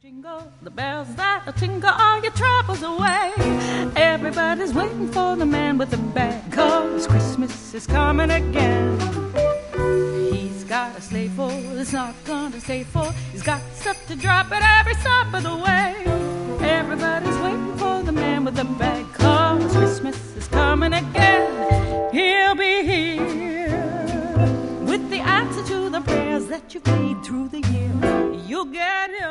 Jingle the bells that'll tingle all your troubles away. Everybody's waiting for the man with the bag, 'cause Christmas is coming again. He's got a sleigh full, it's not gonna stay full. He's got stuff to drop at every stop of the way. Everybody's waiting for the man with the bag, 'cause Christmas is coming again. He'll be here with the answer to the prayers that you prayed through the year. You'll get him